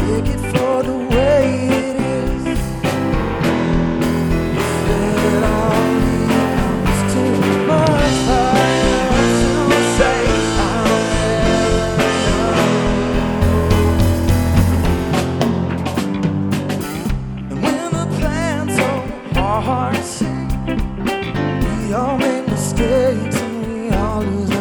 take it for the way it is. It all becomes too much fire to say I'll never know. And when the plans so hard to see, we all make mistakes and we all lose